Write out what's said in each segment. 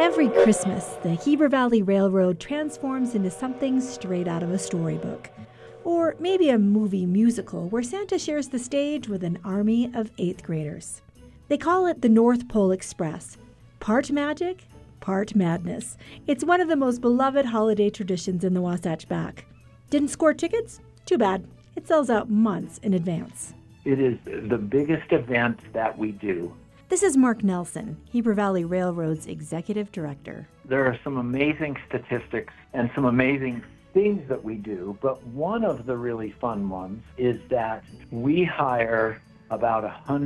Every Christmas, the Heber Valley Railroad transforms into something straight out of a storybook. Or maybe a movie musical where Santa shares the stage with an army of 8th graders. They call it the North Pole Express. Part magic, part madness. It's one of the most beloved holiday traditions in the Wasatch Back. Didn't score tickets? Too bad. It sells out months in advance. It is the biggest event that we do. This is Mark Nelson, Heber Valley Railroad's executive director. There are some amazing statistics and some amazing things that we do, but one of the really fun ones is that we hire about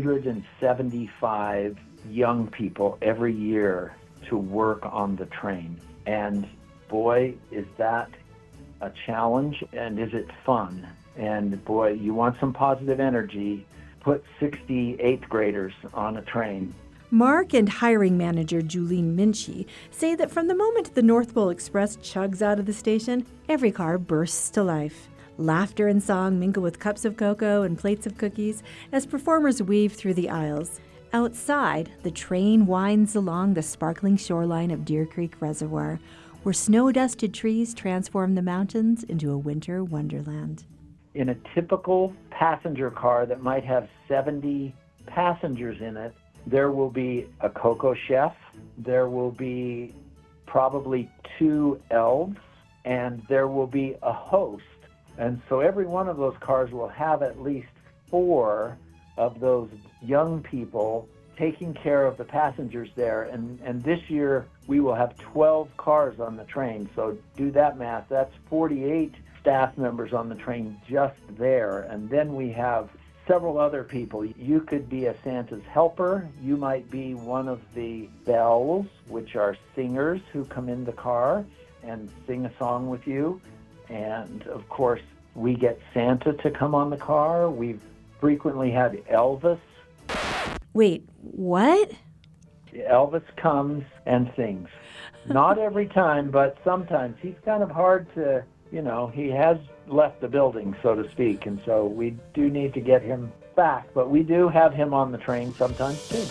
175 young people every year to work on the train. And boy, is that a challenge, and is it fun? And boy, you want some positive energy, put 60 8th graders on a train. Mark and hiring manager Julene Minchie say that from the moment the North Pole Express chugs out of the station, every car bursts to life. Laughter and song mingle with cups of cocoa and plates of cookies as performers weave through the aisles. Outside, the train winds along the sparkling shoreline of Deer Creek Reservoir, where snow-dusted trees transform the mountains into a winter wonderland. In a typical passenger car that might have 70 passengers in it, there will be a cocoa chef, there will be probably 2 elves, and there will be a host. And so every one of those cars will have at least 4 of those young people taking care of the passengers there. And this year we will have 12 cars on the train. So do that math. That's 48 staff members on the train just there. And then we have several other people. You could be a Santa's helper. You might be one of the bells, which are singers who come in the car and sing a song with you. And of course, we get Santa to come on the car. We've frequently had Elvis. Wait, what? Elvis comes and sings. Not every time, but sometimes. He's kind of hard to, he has left the building, so to speak, and so we do need to get him back, but we do have him on the train sometimes too.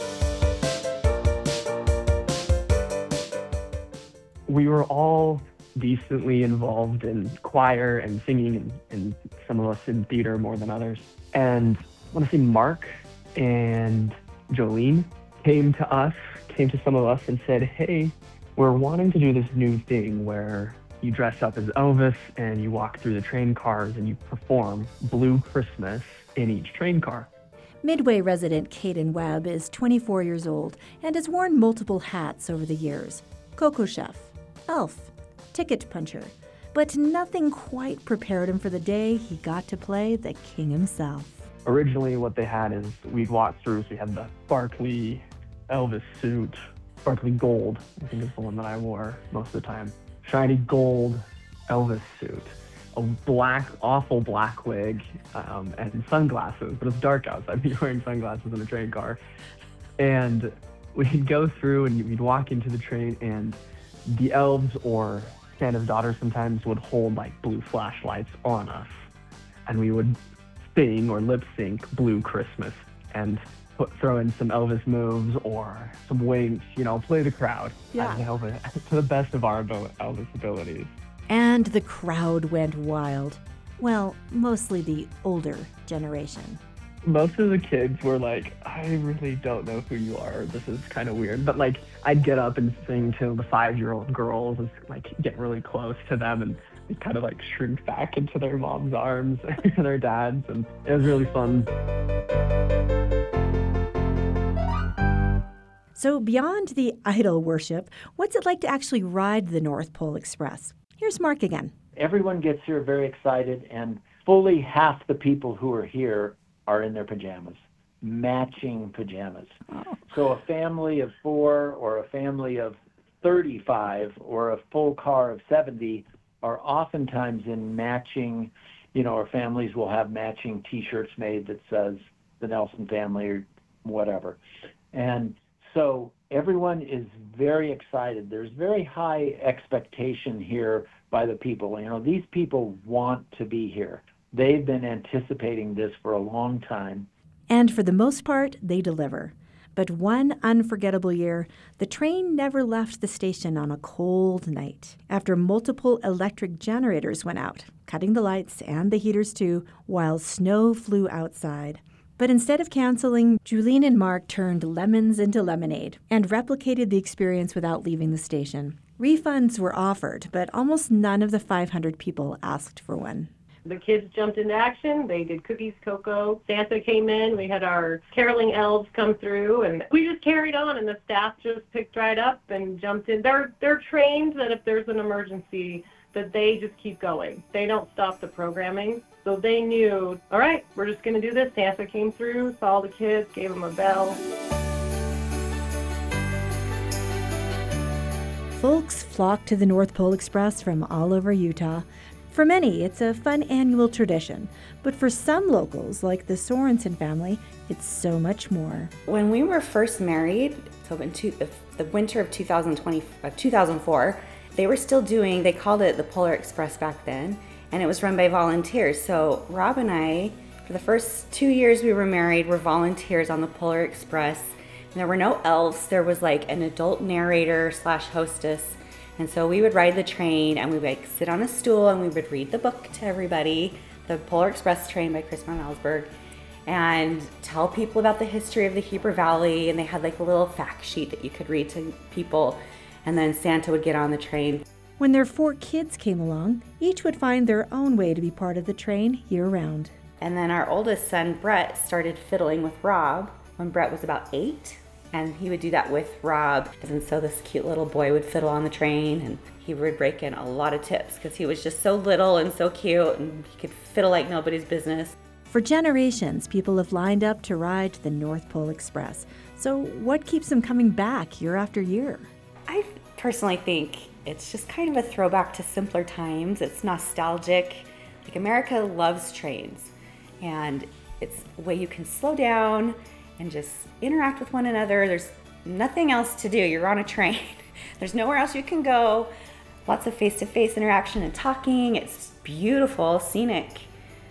We were all decently involved in choir and singing, and some of us in theater more than others. And I want to say Mark and Jolene came to some of us and said, hey, we're wanting to do this new thing where you dress up as Elvis and you walk through the train cars and you perform Blue Christmas in each train car. Midway resident Caden Webb is 24 years old and has worn multiple hats over the years. Cocoa Chef, Elf, Ticket Puncher. But nothing quite prepared him for the day he got to play the king himself. Originally what they had is we'd walk through, so we had the sparkly Elvis suit, sparkly gold, I think is the one that I wore most of the time. Shiny gold Elvis suit, a awful black wig, and sunglasses, but it's dark out, so I'd be wearing sunglasses in a train car. And we'd go through and we'd walk into the train, and the elves or Santa's daughter sometimes would hold like blue flashlights on us, and we would sing or lip sync Blue Christmas and throw in some Elvis moves or some winks, play the crowd. Yeah. To the best of our Elvis abilities. And the crowd went wild. Well, mostly the older generation. Most of the kids were like, I really don't know who you are. This is kind of weird. But I'd get up and sing to the 5-year-old girls and get really close to them and kind of shrink back into their mom's arms and their dad's. And it was really fun. So beyond the idol worship, what's it like to actually ride the North Pole Express? Here's Mark again. Everyone gets here very excited, and fully half the people who are here are in their pajamas, matching pajamas. Oh. So a family of 4 or a family of 35 or a full car of 70 are oftentimes in matching, or families will have matching T-shirts made that says the Nelson family or whatever. And so everyone is very excited. There's very high expectation here by the people. These people want to be here. They've been anticipating this for a long time. And for the most part, they deliver. But one unforgettable year, the train never left the station on a cold night. After multiple electric generators went out, cutting the lights and the heaters too, while snow flew outside. But instead of canceling, Julene and Mark turned lemons into lemonade and replicated the experience without leaving the station. Refunds were offered, but almost none of the 500 people asked for one. The kids jumped into action. They did cookies, cocoa. Santa came in. We had our caroling elves come through, and we just carried on, and the staff just picked right up and jumped in. They're trained that if there's an emergency, that they just keep going. They don't stop the programming. So they knew, all right, we're just going to do this. Santa came through, saw the kids, gave them a bell. Folks flock to the North Pole Express from all over Utah. For many, it's a fun annual tradition, but for some locals, like the Sorensen family, it's so much more. When we were first married, so in the winter of 2004, they called it the Polar Express back then, and it was run by volunteers. So Rob and I, for the first 2 years we were married, were volunteers on the Polar Express. And there were no elves. There was like an adult narrator / hostess. And so we would ride the train, and we would sit on a stool, and we would read the book to everybody, The Polar Express Train by Chris von Allsburg, and tell people about the history of the Heber Valley. And they had like a little fact sheet that you could read to people. And then Santa would get on the train. When their 4 kids came along, each would find their own way to be part of the train year-round. And then our oldest son, Brett, started fiddling with Rob when Brett was about 8. And he would do that with Rob. And so this cute little boy would fiddle on the train, and he would break in a lot of tips because he was just so little and so cute, and he could fiddle like nobody's business. For generations, people have lined up to ride the North Pole Express. So what keeps them coming back year after year? I personally think it's just kind of a throwback to simpler times. It's nostalgic. Like, America loves trains, and it's a way you can slow down and just interact with one another. There's nothing else to do. You're on a train. There's nowhere else you can go. Lots of face-to-face interaction and talking. It's beautiful, scenic.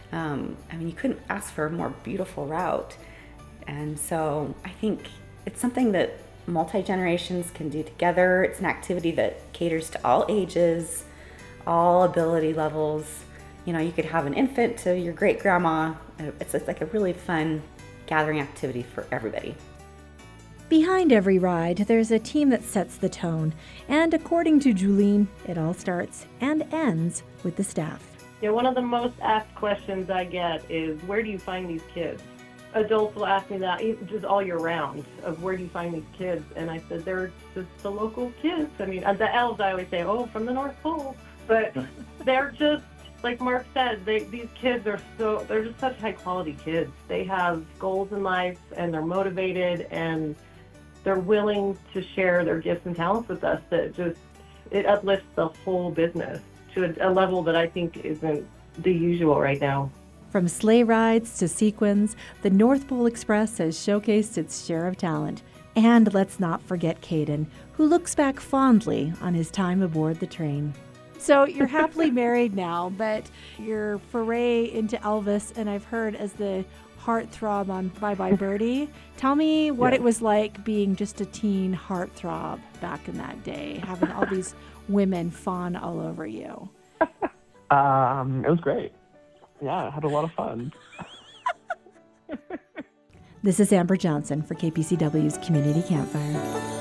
You couldn't ask for a more beautiful route. And so I think it's something that multi-generations can do together. It's an activity that caters to all ages, all ability levels. You could have an infant to your great-grandma. It's like a really fun gathering activity for everybody. Behind every ride, there's a team that sets the tone. And according to Julene, it all starts and ends with the staff. One of the most asked questions I get is, where do you find these kids? Adults will ask me that just all year round, of where do you find these kids? And I said, they're just the local kids. The elves, I always say, from the North Pole. But they're just, like Mark said, these kids they're just such high quality kids. They have goals in life, and they're motivated, and they're willing to share their gifts and talents with us. It uplifts the whole business to a level that I think isn't the usual right now. From sleigh rides to sequins, the North Pole Express has showcased its share of talent. And let's not forget Caden, who looks back fondly on his time aboard the train. So you're happily married now, but your foray into Elvis, and I've heard as the heartthrob on Bye Bye Birdie. Tell me what it was like being just a teen heartthrob back in that day, having all these women fawn all over you. It was great. Yeah, I had a lot of fun. This is Amber Johnson for KPCW's Community Campfire.